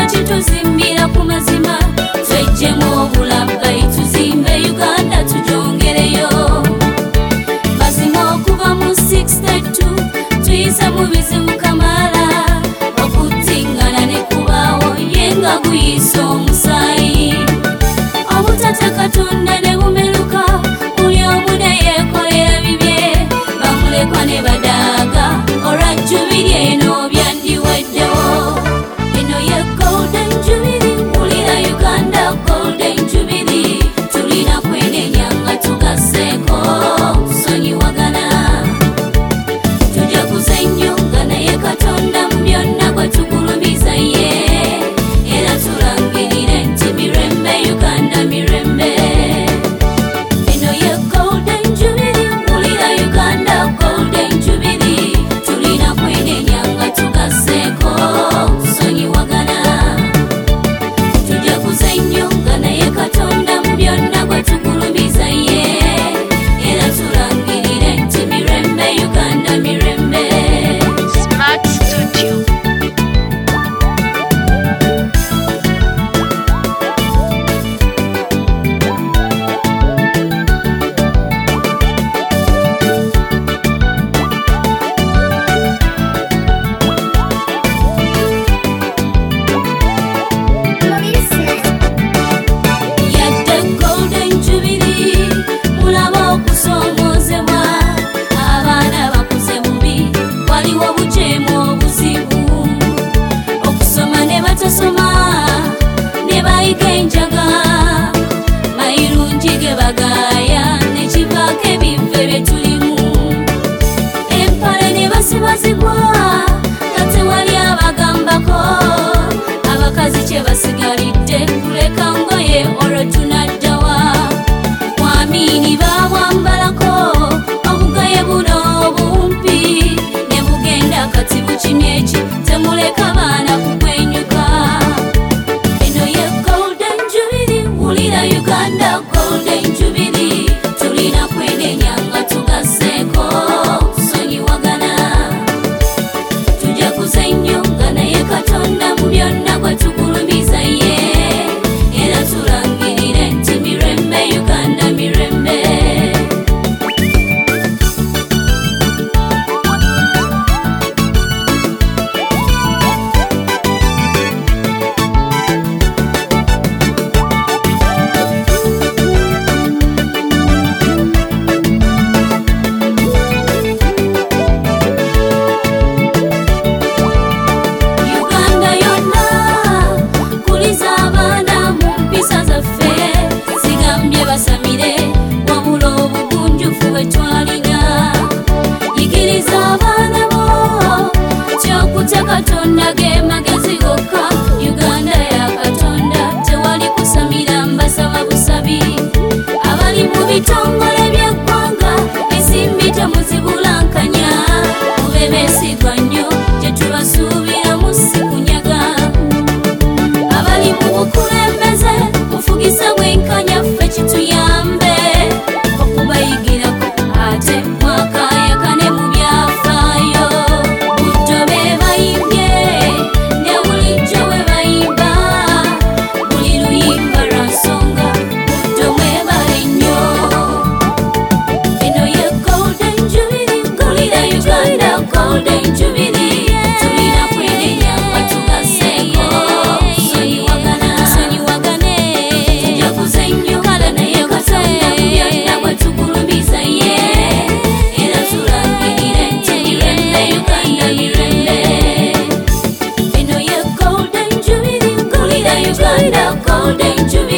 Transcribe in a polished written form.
kituzimbira ku mazima twejjemu obulabba tuzimbe Uganda tujongereyo mazima okuva mu 62 tuyise mu bizibu kamala okutingana ne kubaawo yenga guyisa omusaayi obutata Katonda ne bumeruka buli omu ne yeekolera bibye bamulekwa ne badaaga olwa Jubiri eno byandiweddewo eno ye Golden Jubilee wulira Uganda Golden Jubilee tulina kwenenya nga tugasseeko tusonyiwagana tujja kuzenyo nga naye Katonda mu byonna gwe tugulumiza ye era tulangirire nti mirembe Uganda mirembe eno ye Golden Jubilee wulira Uganda Golden Jubilee tulina kwenenya nga tugasseeko tusonyiwagana tujja kuzenyo nga naye Katonda mu byonna gwe tugulumiza ye era tulangirire nti mirembe Uganda mirembe Smart Studio. yadde Golden Jubilee mulaba okusomoozebwa abaana bakuze bubi waliwo obujeemu obuzibu okusoma ne batasoma ne bayiga enjaga mayirungi ge bagaaya ne kivaako ebivve bye tulimu empale ne basibazigwa nga tewali abagambako abakazi kye basigalidde kuleka ngoye olwo tunaddawa mwamini babwambalako obugoye buno obumpi ne bugenda kati bukimye eki temuleka baana kugwenyuka eno ye Golden Jubilee wulira Uganda Golden Jubilee tulina kwenenya nga tugasseeko tusonyiwagana tujja kuzenyo nga naye Katonda mu byonna gwe tugulumiza ye era tulangirire nti mirembe Uganda mirembe Uganda yonna kuliza abaana mu mpisa zaffe zigambye basamire wabula obugunjufu bwe twalina yigiriza abaana bo kyokutya Katonda ge magezi gokka Uganda ya Katonda tewali kusamira mbasaba busabi abali mu bitongole by'eggwanga ensimbi temuzibulankanya mube beesigwa nnyo gye tubasuubiramu si kunyaga abali mu bukulembeze mufugise bwenkanya ffe kituyambe okubayigirako ate mwakayakane mu byafaayo buddo be bayimbye ne bulijjo we bayimba buli luyimba lwa nsonga buddo mwebale nnyo eno ye Golden Jubilee wulira Uganda Golden Jubilee tulina kwenenya nga tugasseeko tusonyiwagane tujja kuzenyo kale naye Katonda mu byonna gwe tugulumiza ye era tulangirire nti mirembe Uganda mirembe eno ye Golden Jubilee wulira Uganda Golden Jubilee